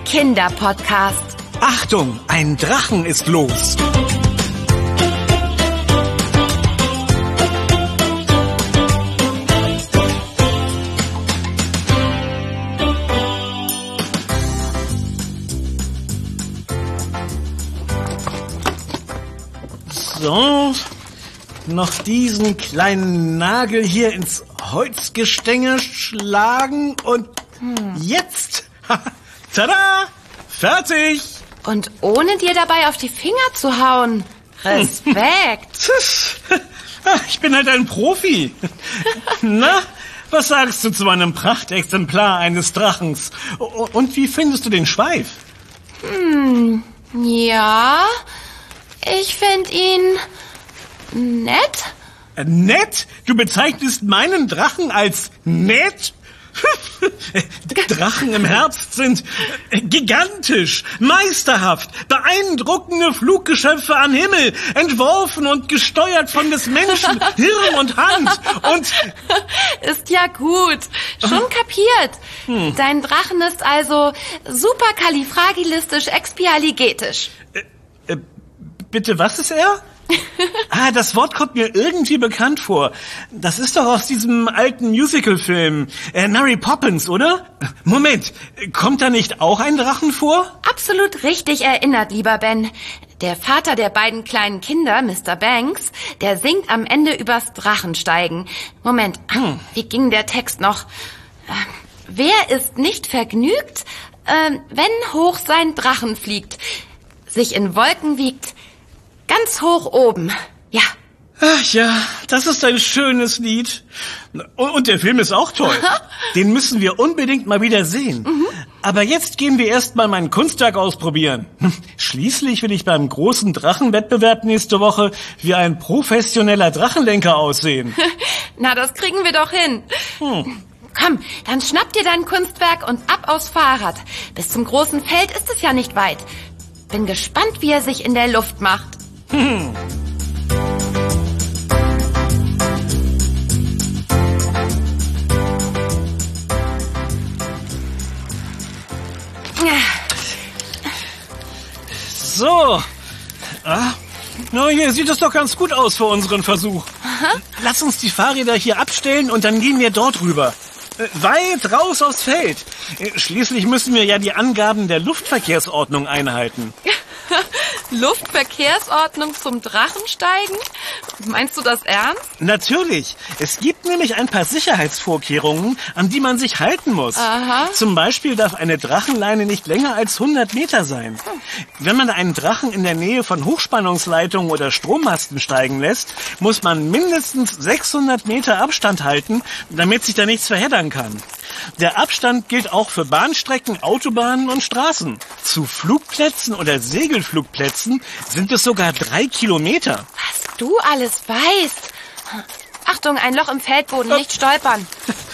Kinderpodcast. Achtung, ein Drachen ist los. So, noch diesen kleinen Nagel hier ins Holzgestänge schlagen und jetzt, tada, fertig. Und ohne dir dabei auf die Finger zu hauen. Respekt. Ich bin halt ein Profi. Na, was sagst du zu meinem Prachtexemplar eines Drachens? Und wie findest du den Schweif? Ja, ich finde ihn nett. Nett? Du bezeichnest meinen Drachen als nett? Drachen im Herbst sind gigantisch, meisterhaft, beeindruckende Fluggeschöpfe am Himmel, entworfen und gesteuert von des Menschen Hirn und Hand und... Ist ja gut, schon kapiert. Dein Drachen ist also superkalifragilistisch-expialigetisch. Bitte, was ist er? Das Wort kommt mir irgendwie bekannt vor. Das ist doch aus diesem alten Musical-Film Mary Poppins, oder? Moment, kommt da nicht auch ein Drachen vor? Absolut richtig erinnert, lieber Ben. Der Vater der beiden kleinen Kinder, Mr. Banks, der singt am Ende übers Drachensteigen. Moment, wie ging der Text noch? Wer ist nicht vergnügt, wenn hoch sein Drachen fliegt, sich in Wolken wiegt, ganz hoch oben, ja. Ach ja, das ist ein schönes Lied. Und der Film ist auch toll. Den müssen wir unbedingt mal wieder sehen. Aber jetzt gehen wir erst mal mein Kunstwerk ausprobieren. Schließlich will ich beim großen Drachenwettbewerb nächste Woche wie ein professioneller Drachenlenker aussehen. Na, das kriegen wir doch hin. Komm, dann schnapp dir dein Kunstwerk und ab aufs Fahrrad. Bis zum großen Feld ist es ja nicht weit. Bin gespannt, wie er sich in der Luft macht. So. Na, hier sieht es doch ganz gut aus für unseren Versuch. Lass uns die Fahrräder hier abstellen und dann gehen wir dort rüber. Weit raus aufs Feld. Schließlich müssen wir ja die Angaben der Luftverkehrsordnung einhalten. Luftverkehrsordnung zum Drachensteigen? Meinst du das ernst? Natürlich. Es gibt nämlich ein paar Sicherheitsvorkehrungen, an die man sich halten muss. Aha. Zum Beispiel darf eine Drachenleine nicht länger als 100 Meter sein. Wenn man einen Drachen in der Nähe von Hochspannungsleitungen oder Strommasten steigen lässt, muss man mindestens 600 Meter Abstand halten, damit sich da nichts verheddern kann. Der Abstand gilt auch für Bahnstrecken, Autobahnen und Straßen. Zu Flugplätzen oder Segelflugplätzen sind es sogar 3 Kilometer. Was du alles weißt. Achtung, ein Loch im Feldboden, nicht stolpern.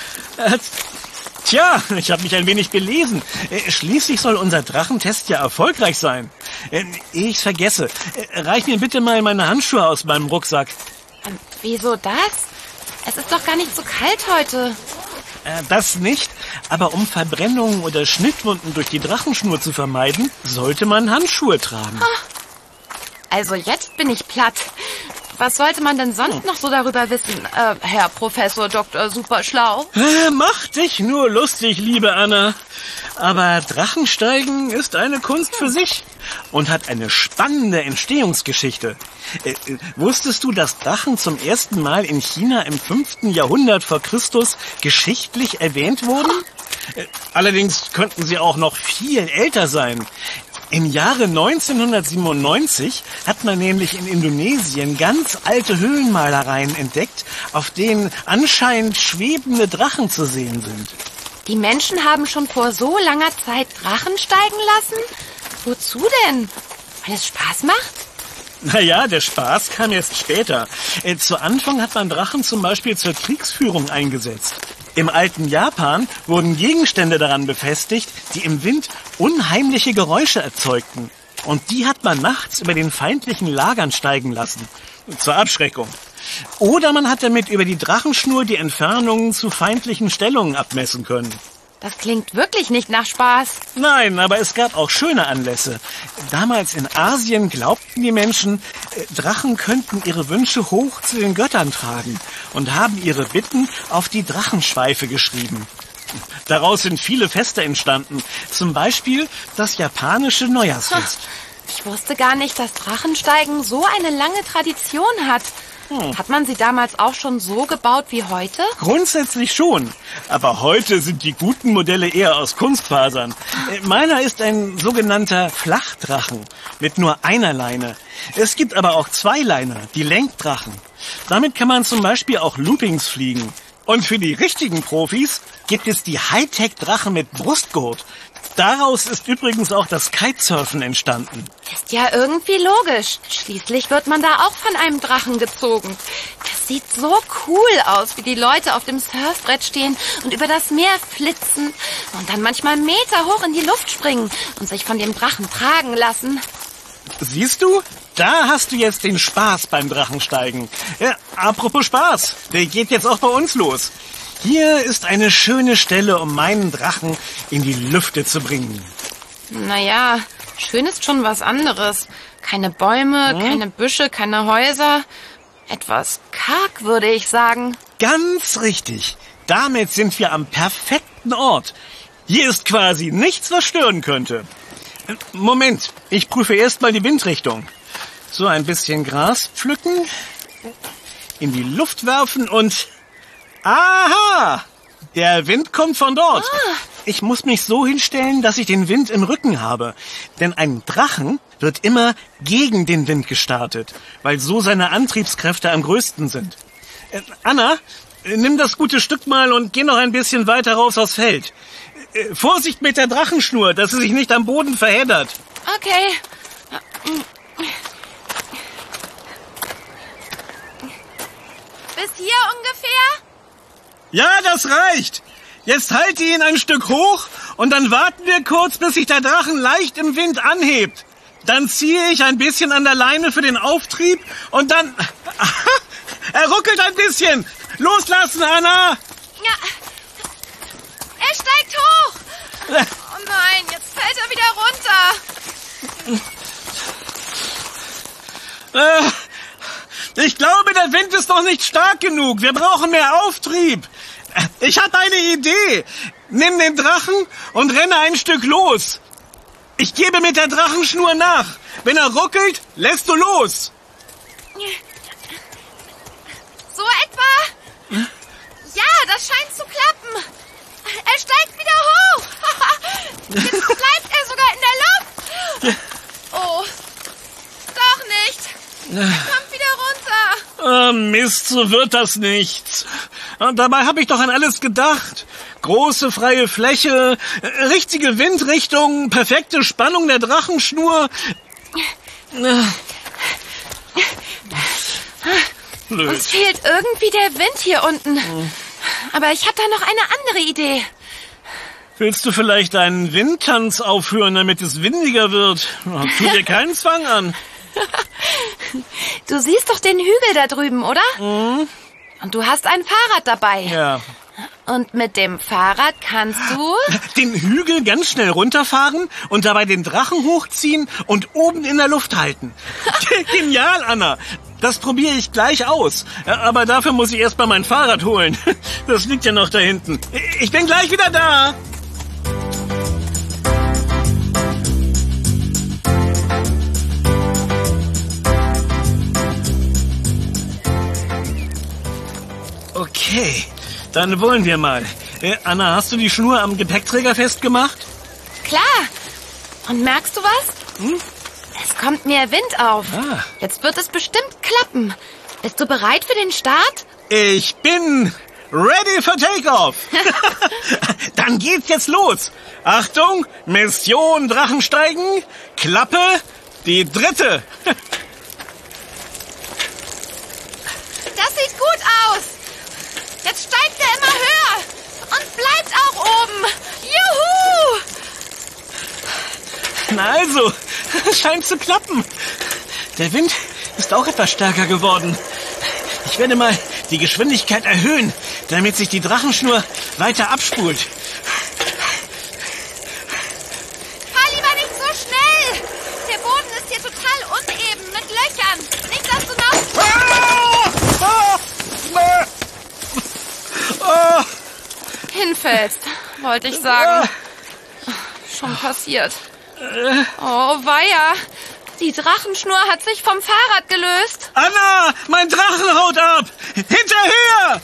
Tja, ich habe mich ein wenig belesen. Schließlich soll unser Drachentest ja erfolgreich sein. Ich vergesse. Reich mir bitte mal meine Handschuhe aus meinem Rucksack. Wieso das? Es ist doch gar nicht so kalt heute. Das nicht, aber um Verbrennungen oder Schnittwunden durch die Drachenschnur zu vermeiden, sollte man Handschuhe tragen. Also jetzt bin ich platt. Was sollte man denn sonst noch so darüber wissen, Herr Professor Dr. Superschlau? Mach dich nur lustig, liebe Anna. Aber Drachensteigen ist eine Kunst für sich und hat eine spannende Entstehungsgeschichte. Wusstest du, dass Drachen zum ersten Mal in China im 5. Jahrhundert vor Christus geschichtlich erwähnt wurden? Allerdings könnten sie auch noch viel älter sein. Im Jahre 1997 hat man nämlich in Indonesien ganz alte Höhlenmalereien entdeckt, auf denen anscheinend schwebende Drachen zu sehen sind. Die Menschen haben schon vor so langer Zeit Drachen steigen lassen? Wozu denn? Weil es Spaß macht? Naja, der Spaß kam erst später. Zu Anfang hat man Drachen zum Beispiel zur Kriegsführung eingesetzt. Im alten Japan wurden Gegenstände daran befestigt, die im Wind unheimliche Geräusche erzeugten. Und die hat man nachts über den feindlichen Lagern steigen lassen. Zur Abschreckung. Oder man hat damit über die Drachenschnur die Entfernungen zu feindlichen Stellungen abmessen können. Das klingt wirklich nicht nach Spaß. Nein, aber es gab auch schöne Anlässe. Damals in Asien glaubten die Menschen, Drachen könnten ihre Wünsche hoch zu den Göttern tragen und haben ihre Bitten auf die Drachenschweife geschrieben. Daraus sind viele Feste entstanden, zum Beispiel das japanische Neujahrsfest. Ich wusste gar nicht, dass Drachensteigen so eine lange Tradition hat. Hat man sie damals auch schon so gebaut wie heute? Grundsätzlich schon, aber heute sind die guten Modelle eher aus Kunstfasern. Meiner ist ein sogenannter Flachdrachen mit nur einer Leine. Es gibt aber auch Zweileiner, die Lenkdrachen. Damit kann man zum Beispiel auch Loopings fliegen. Und für die richtigen Profis gibt es die Hightech-Drachen mit Brustgurt. Daraus ist übrigens auch das Kitesurfen entstanden. Ist ja irgendwie logisch. Schließlich wird man da auch von einem Drachen gezogen. Das sieht so cool aus, wie die Leute auf dem Surfbrett stehen und über das Meer flitzen und dann manchmal Meter hoch in die Luft springen und sich von dem Drachen tragen lassen. Siehst du? Da hast du jetzt den Spaß beim Drachensteigen. Ja, apropos Spaß, der geht jetzt auch bei uns los. Hier ist eine schöne Stelle, um meinen Drachen in die Lüfte zu bringen. Naja, schön ist schon was anderes. Keine Bäume, keine Büsche, keine Häuser. Etwas karg, würde ich sagen. Ganz richtig. Damit sind wir am perfekten Ort. Hier ist quasi nichts, was stören könnte. Moment, ich prüfe erst mal die Windrichtung. So ein bisschen Gras pflücken, in die Luft werfen und... Aha! Der Wind kommt von dort. Ich muss mich so hinstellen, dass ich den Wind im Rücken habe. Denn ein Drachen wird immer gegen den Wind gestartet, weil so seine Antriebskräfte am größten sind. Anna, nimm das gute Stück mal und geh noch ein bisschen weiter raus aufs Feld. Vorsicht mit der Drachenschnur, dass sie sich nicht am Boden verheddert. Okay. Bis hier ungefähr? Ja, das reicht. Jetzt halte ihn ein Stück hoch und dann warten wir kurz, bis sich der Drachen leicht im Wind anhebt. Dann ziehe ich ein bisschen an der Leine für den Auftrieb und dann... Er ruckelt ein bisschen. Loslassen, Anna. Ja. Er steigt hoch. Oh nein, jetzt fällt er wieder runter. Ich glaube, der Wind ist noch nicht stark genug. Wir brauchen mehr Auftrieb. Ich habe eine Idee. Nimm den Drachen und renne ein Stück los. Ich gebe mit der Drachenschnur nach. Wenn er ruckelt, lässt du los. So etwa? Ja, das scheint zu klappen. Er steigt wieder hoch. Jetzt bleibt er sogar in der Luft. Oh, doch nicht. Er kommt wieder runter. Oh, Mist, so wird das nichts. Und dabei habe ich doch an alles gedacht. Große freie Fläche, richtige Windrichtung, perfekte Spannung der Drachenschnur. Blöd. Uns fehlt irgendwie der Wind hier unten. Aber ich habe da noch eine andere Idee. Willst du vielleicht einen Windtanz aufführen, damit es windiger wird? Tu dir keinen Zwang an. Du siehst doch den Hügel da drüben, oder? Und du hast ein Fahrrad dabei. Ja. Und mit dem Fahrrad kannst du... Den Hügel ganz schnell runterfahren und dabei den Drachen hochziehen und oben in der Luft halten. Genial, Anna. Das probiere ich gleich aus. Aber dafür muss ich erst mal mein Fahrrad holen. Das liegt ja noch da hinten. Ich bin gleich wieder da. Okay, dann wollen wir mal. Anna, hast du die Schnur am Gepäckträger festgemacht? Klar. Und merkst du was? Es kommt mehr Wind auf. Jetzt wird es bestimmt klappen. Bist du bereit für den Start? Ich bin ready for takeoff. Dann geht's jetzt los. Achtung, Mission Drachensteigen. Klappe, die dritte. Das sieht gut aus. Jetzt steigt er immer höher und bleibt auch oben. Juhu! Na also, es scheint zu klappen. Der Wind ist auch etwas stärker geworden. Ich werde mal die Geschwindigkeit erhöhen, damit sich die Drachenschnur weiter abspult. runterfällst, wollte ich sagen. Schon passiert. Oh, weia. Die Drachenschnur hat sich vom Fahrrad gelöst. Anna, mein Drachen haut ab! Hinterher!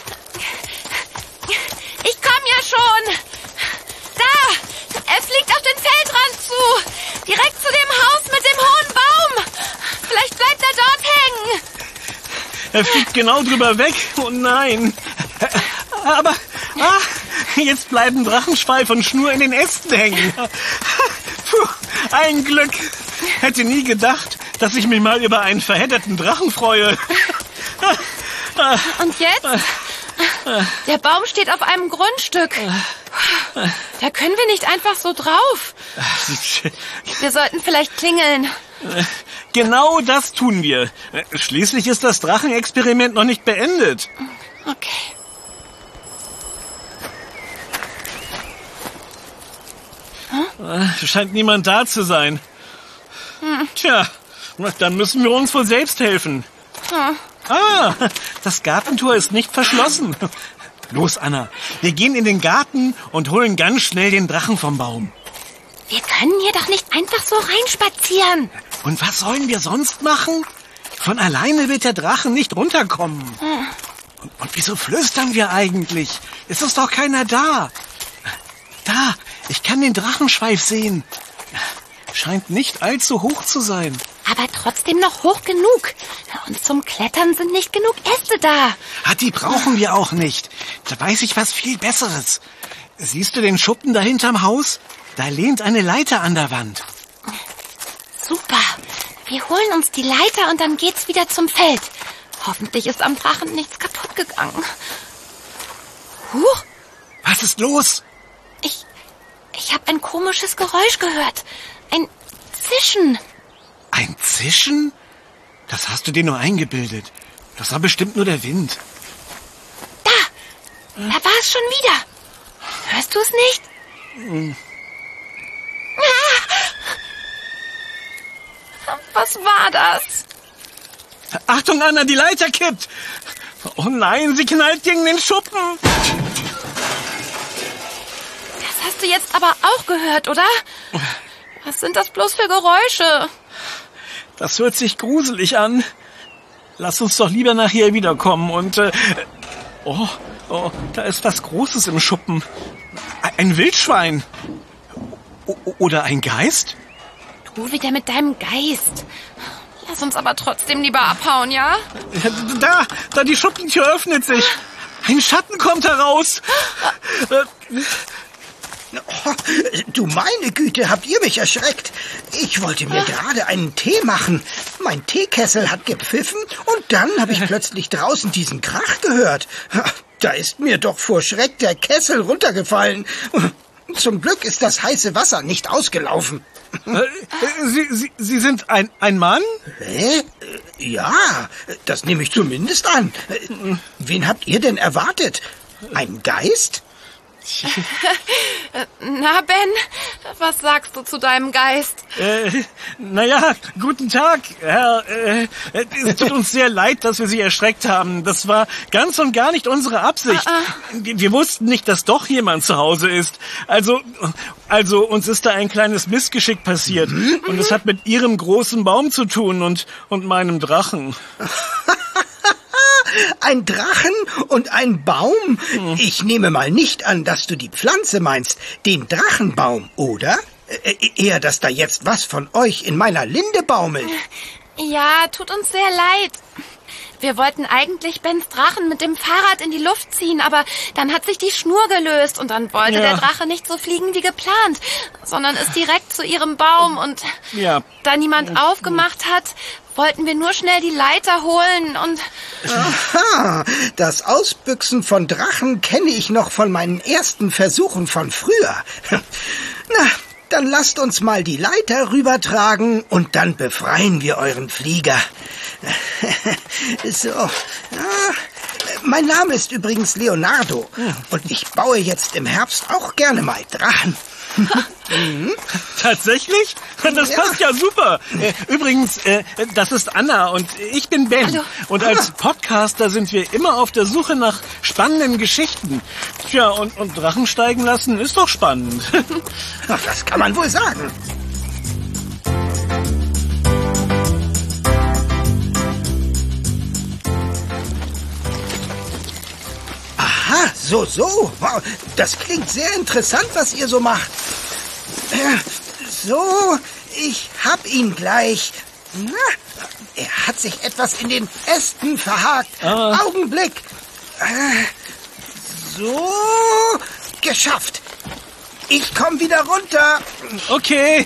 Ich komm ja schon. Da, er fliegt auf den Feldrand zu. Direkt zu dem Haus mit dem hohen Baum. Vielleicht bleibt er dort hängen. Er fliegt genau drüber weg. Oh nein. Aber jetzt bleiben Drachenschweif und Schnur in den Ästen hängen. Puh, ein Glück. Hätte nie gedacht, dass ich mich mal über einen verhedderten Drachen freue. Und jetzt? Der Baum steht auf einem Grundstück. Da können wir nicht einfach so drauf. Wir sollten vielleicht klingeln. Genau das tun wir. Schließlich ist das Drachenexperiment noch nicht beendet. Okay. Scheint niemand da zu sein. Tja, dann müssen wir uns wohl selbst helfen. Das Gartentor ist nicht verschlossen. Los, Anna, wir gehen in den Garten und holen ganz schnell den Drachen vom Baum. Wir können hier doch nicht einfach so reinspazieren. Und was sollen wir sonst machen? Von alleine wird der Drachen nicht runterkommen. Und wieso flüstern wir eigentlich? Es ist doch keiner da. Da, ich kann den Drachenschweif sehen. Scheint nicht allzu hoch zu sein. Aber trotzdem noch hoch genug. Und zum Klettern sind nicht genug Äste da. Die brauchen wir auch nicht. Da weiß ich was viel Besseres. Siehst du den Schuppen da hinterm Haus? Da lehnt eine Leiter an der Wand. Super. Wir holen uns die Leiter und dann geht's wieder zum Feld. Hoffentlich ist am Drachen nichts kaputt gegangen. Huch. Was ist los? Ich habe ein komisches Geräusch gehört. Ein Zischen. Ein Zischen? Das hast du dir nur eingebildet. Das war bestimmt nur der Wind. Da war es schon wieder. Hörst du es nicht? Was war das? Achtung, Anna, die Leiter kippt. Oh nein, sie knallt gegen den Schuppen. Das hast du jetzt aber auch gehört, oder? Was sind das bloß für Geräusche? Das hört sich gruselig an. Lass uns doch lieber nachher wiederkommen und... Oh, da ist was Großes im Schuppen. Ein Wildschwein. Oder ein Geist? Du wieder mit deinem Geist. Lass uns aber trotzdem lieber abhauen, ja? Da die Schuppentür öffnet sich. Ein Schatten kommt heraus. Oh, du meine Güte, habt ihr mich erschreckt. Ich wollte mir gerade einen Tee machen. Mein Teekessel hat gepfiffen und dann habe ich plötzlich draußen diesen Krach gehört. Da ist mir doch vor Schreck der Kessel runtergefallen. Zum Glück ist das heiße Wasser nicht ausgelaufen. Sie sind ein Mann? Hä? Ja, das nehme ich zumindest an. Wen habt ihr denn erwartet? Ein Geist? Na, Ben, was sagst du zu deinem Geist? Naja, guten Tag, Herr. Es tut uns sehr leid, dass wir Sie erschreckt haben. Das war ganz und gar nicht unsere Absicht. Wir wussten nicht, dass doch jemand zu Hause ist. Also uns ist da ein kleines Missgeschick passiert. Und es hat mit Ihrem großen Baum zu tun und meinem Drachen. Ein Drachen und ein Baum? Ich nehme mal nicht an, dass du die Pflanze meinst, den Drachenbaum, oder? Eher, dass da jetzt was von euch in meiner Linde baumelt. Ja, tut uns sehr leid. Wir wollten eigentlich Bens Drachen mit dem Fahrrad in die Luft ziehen, aber dann hat sich die Schnur gelöst und dann wollte der Drache nicht so fliegen wie geplant, sondern ist direkt zu ihrem Baum und da niemand aufgemacht hat, wollten wir nur schnell die Leiter holen und... Aha, das Ausbüchsen von Drachen kenne ich noch von meinen ersten Versuchen von früher. Na, dann lasst uns mal die Leiter rübertragen und dann befreien wir euren Flieger. So, mein Name ist übrigens Leonardo und ich baue jetzt im Herbst auch gerne mal Drachen. Tatsächlich? Das passt ja super. Übrigens, das ist Anna und ich bin Ben. Hallo. Und als Podcaster sind wir immer auf der Suche nach spannenden Geschichten. Tja, und Drachen steigen lassen ist doch spannend. Das kann man wohl sagen. Aha, so. Wow, das klingt sehr interessant, was ihr so macht. So, ich hab ihn gleich. Na, er hat sich etwas in den Ästen verhakt. Augenblick. So, geschafft. Ich komm wieder runter. Okay.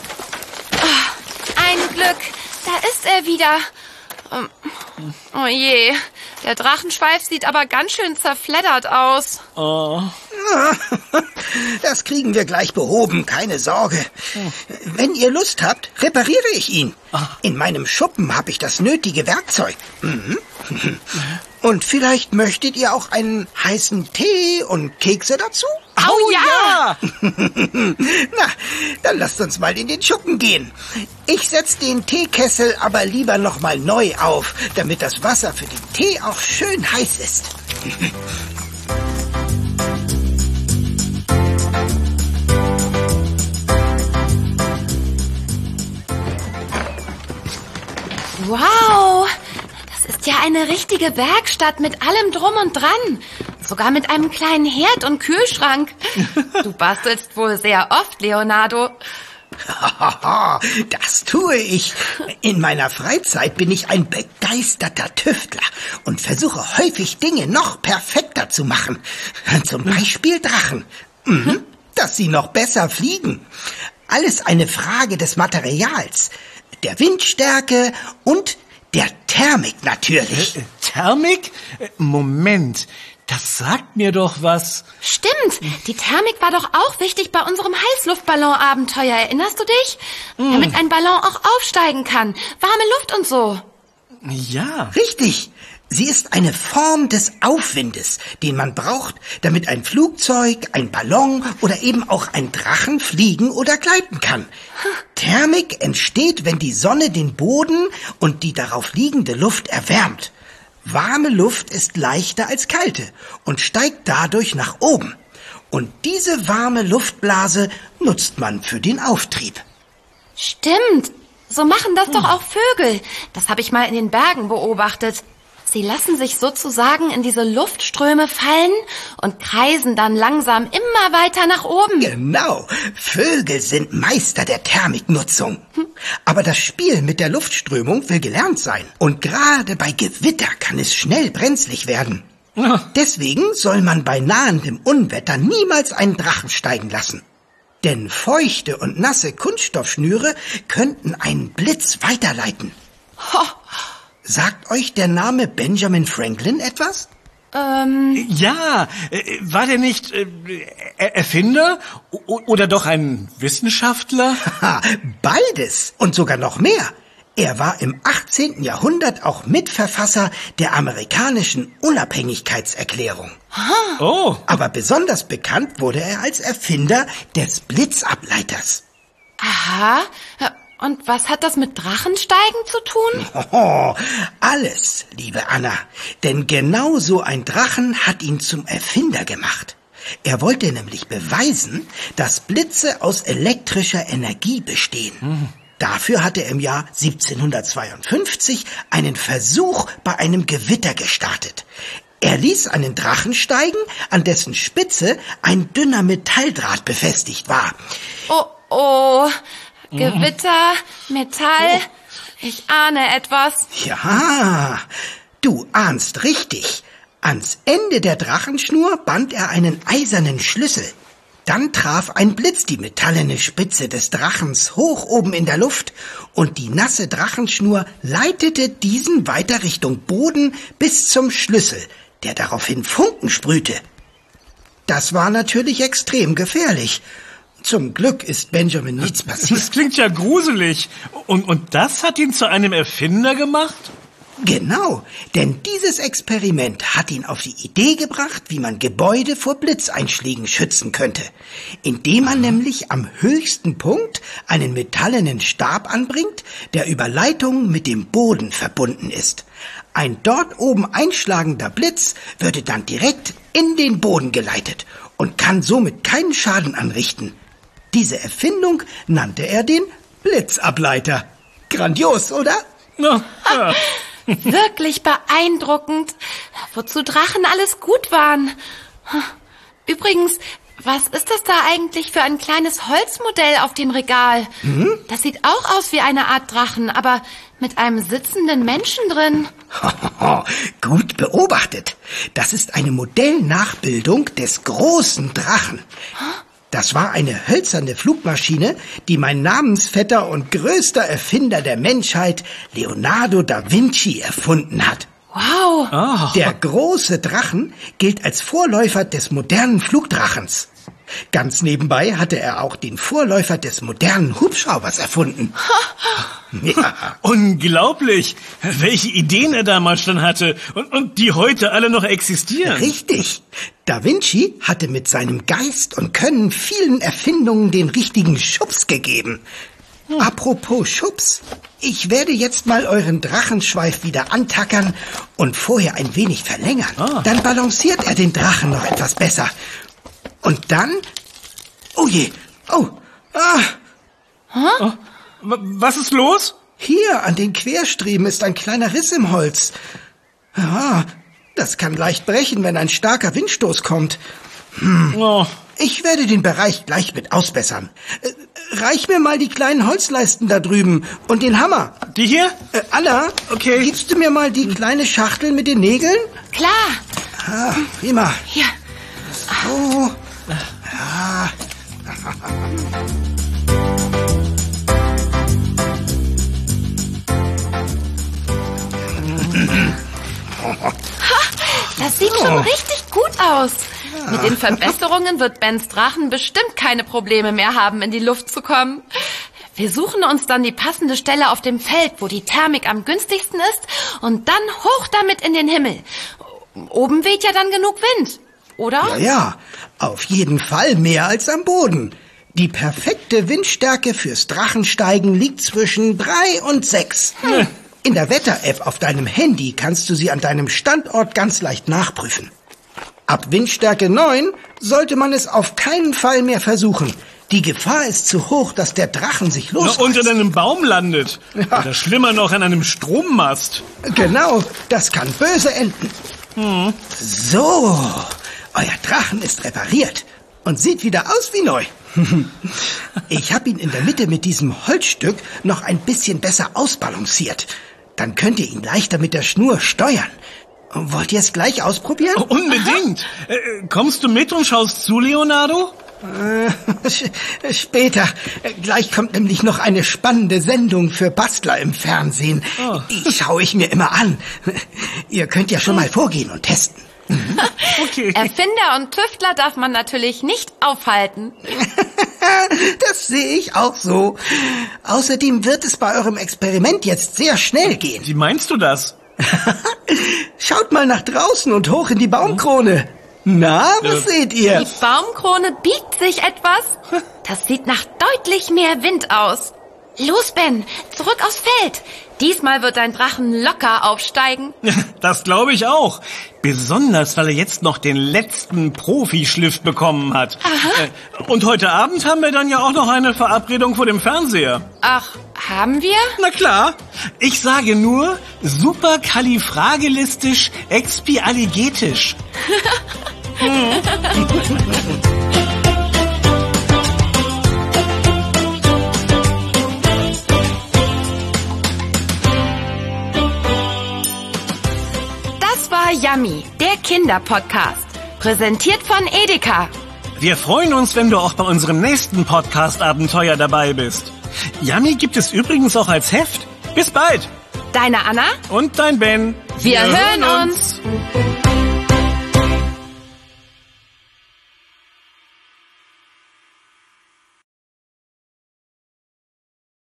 Ein Glück, da ist er wieder. Oh je, der Drachenschweif sieht aber ganz schön zerfleddert aus. Oh. Das kriegen wir gleich behoben, keine Sorge. Wenn ihr Lust habt, repariere ich ihn. In meinem Schuppen habe ich das nötige Werkzeug. Und vielleicht möchtet ihr auch einen heißen Tee und Kekse dazu? Oh ja! Na, dann lasst uns mal in den Schuppen gehen. Ich setze den Teekessel aber lieber noch mal neu auf, damit das Wasser für den Tee auch schön heiß ist. Wow, das ist ja eine richtige Werkstatt mit allem Drum und Dran. Sogar mit einem kleinen Herd und Kühlschrank. Du bastelst wohl sehr oft, Leonardo. Das tue ich. In meiner Freizeit bin ich ein begeisterter Tüftler und versuche häufig Dinge noch perfekter zu machen. Zum Beispiel Drachen. Dass sie noch besser fliegen. Alles eine Frage des Materials, der Windstärke und der Thermik natürlich. Thermik? Moment, das sagt mir doch was. Stimmt, die Thermik war doch auch wichtig bei unserem Heißluftballon-Abenteuer. Erinnerst du dich? Damit ein Ballon auch aufsteigen kann. Warme Luft und so. Ja. Richtig. Sie ist eine Form des Aufwindes, den man braucht, damit ein Flugzeug, ein Ballon oder eben auch ein Drachen fliegen oder gleiten kann. Thermik entsteht, wenn die Sonne den Boden und die darauf liegende Luft erwärmt. Warme Luft ist leichter als kalte und steigt dadurch nach oben. Und diese warme Luftblase nutzt man für den Auftrieb. Stimmt, so machen das doch auch Vögel. Das habe ich mal in den Bergen beobachtet. Sie lassen sich sozusagen in diese Luftströme fallen und kreisen dann langsam immer weiter nach oben. Genau, Vögel sind Meister der Thermiknutzung. Aber das Spiel mit der Luftströmung will gelernt sein. Und gerade bei Gewitter kann es schnell brenzlig werden. Deswegen soll man bei nahendem Unwetter niemals einen Drachen steigen lassen. Denn feuchte und nasse Kunststoffschnüre könnten einen Blitz weiterleiten. Sagt euch der Name Benjamin Franklin etwas? Ja, war der nicht Erfinder oder doch ein Wissenschaftler? Beides und sogar noch mehr. Er war im 18. Jahrhundert auch Mitverfasser der amerikanischen Unabhängigkeitserklärung. Oh. Aber besonders bekannt wurde er als Erfinder des Blitzableiters. Aha. Und was hat das mit Drachensteigen zu tun? Oh, alles, liebe Anna. Denn genau so ein Drachen hat ihn zum Erfinder gemacht. Er wollte nämlich beweisen, dass Blitze aus elektrischer Energie bestehen. Dafür hatte er im Jahr 1752 einen Versuch bei einem Gewitter gestartet. Er ließ einen Drachen steigen, an dessen Spitze ein dünner Metalldraht befestigt war. Oh. Gewitter, Metall, ich ahne etwas. Ja, du ahnst richtig. Ans Ende der Drachenschnur band er einen eisernen Schlüssel. Dann traf ein Blitz die metallene Spitze des Drachens hoch oben in der Luft und die nasse Drachenschnur leitete diesen weiter Richtung Boden bis zum Schlüssel, der daraufhin Funken sprühte. Das war natürlich extrem gefährlich. Zum Glück ist Benjamin nichts passiert. Das klingt ja gruselig. Und das hat ihn zu einem Erfinder gemacht? Genau, denn dieses Experiment hat ihn auf die Idee gebracht, wie man Gebäude vor Blitzeinschlägen schützen könnte. Indem man nämlich am höchsten Punkt einen metallenen Stab anbringt, der über Leitungen mit dem Boden verbunden ist. Ein dort oben einschlagender Blitz würde dann direkt in den Boden geleitet und kann somit keinen Schaden anrichten. Diese Erfindung nannte er den Blitzableiter. Grandios, oder? Ja. Wirklich beeindruckend, wozu Drachen alles gut waren. Übrigens, was ist das da eigentlich für ein kleines Holzmodell auf dem Regal? Das sieht auch aus wie eine Art Drachen, aber mit einem sitzenden Menschen drin. Gut beobachtet. Das ist eine Modellnachbildung des großen Drachen. Das war eine hölzerne Flugmaschine, die mein Namensvetter und größter Erfinder der Menschheit, Leonardo da Vinci, erfunden hat. Wow. Oh. Der große Drachen gilt als Vorläufer des modernen Flugdrachens. Ganz nebenbei hatte er auch den Vorläufer des modernen Hubschraubers erfunden. Ja. Unglaublich, welche Ideen er damals schon hatte und die heute alle noch existieren. Richtig. Da Vinci hatte mit seinem Geist und Können vielen Erfindungen den richtigen Schubs gegeben. Apropos Schubs, ich werde jetzt mal euren Drachenschweif wieder antackern und vorher ein wenig verlängern. Dann balanciert er den Drachen noch etwas besser. Und dann... Oh je, oh, Was ist los? hier an den Querstreben ist ein kleiner Riss im Holz. Ja, das kann leicht brechen, wenn ein starker Windstoß kommt. Oh. Ich werde den Bereich gleich mit ausbessern. Reich mir mal die kleinen Holzleisten da drüben und den Hammer. Die hier? Anna, Okay. Gibst du mir mal die kleine Schachtel mit den Nägeln? Klar. Ah, prima. Hier. So. Ja. Das sieht schon richtig gut aus. Mit den Verbesserungen wird Bens Drachen bestimmt keine Probleme mehr haben, in die Luft zu kommen. Wir suchen uns dann die passende Stelle auf dem Feld, wo die Thermik am günstigsten ist, und dann hoch damit in den Himmel. Oben weht ja dann genug Wind, oder? Ja, auf jeden Fall mehr als am Boden. Die perfekte Windstärke fürs Drachensteigen liegt zwischen 3 und 6. In der Wetter-App auf deinem Handy kannst du sie an deinem Standort ganz leicht nachprüfen. Ab Windstärke 9 sollte man es auf keinen Fall mehr versuchen. Die Gefahr ist zu hoch, dass der Drachen sich losreißt. Unter einem Baum landet. Ja. Oder schlimmer noch an einem Strommast. Genau, das kann böse enden. So, euer Drachen ist repariert und sieht wieder aus wie neu. Ich habe ihn in der Mitte mit diesem Holzstück noch ein bisschen besser ausbalanciert. Dann könnt ihr ihn leichter mit der Schnur steuern. Wollt ihr es gleich ausprobieren? Unbedingt. Kommst du mit und schaust zu, Leonardo? Später. Gleich kommt nämlich noch eine spannende Sendung für Bastler im Fernsehen. Oh. Die schaue ich mir immer an. Ihr könnt ja schon mal vorgehen und testen. Okay. Erfinder und Tüftler darf man natürlich nicht aufhalten. Das sehe ich auch so. Außerdem wird es bei eurem Experiment jetzt sehr schnell gehen. Wie meinst du das? Schaut mal nach draußen und hoch in die Baumkrone. Na, was seht ihr? Die Baumkrone biegt sich etwas. Das sieht nach deutlich mehr Wind aus. Los, Ben, zurück aufs Feld. Diesmal wird dein Drachen locker aufsteigen. Das glaube ich auch. Besonders, weil er jetzt noch den letzten Profischliff bekommen hat. Und heute Abend haben wir dann ja auch noch eine Verabredung vor dem Fernseher. Ach, haben wir? Na klar. Ich sage nur superkalifragilistisch expialigetisch. Das war Yummy, der Kinderpodcast. Präsentiert von Edeka. Wir freuen uns, wenn du auch bei unserem nächsten Podcast-Abenteuer dabei bist. Yummy gibt es übrigens auch als Heft. Bis bald. Deine Anna? Und dein Ben. Wir hören uns.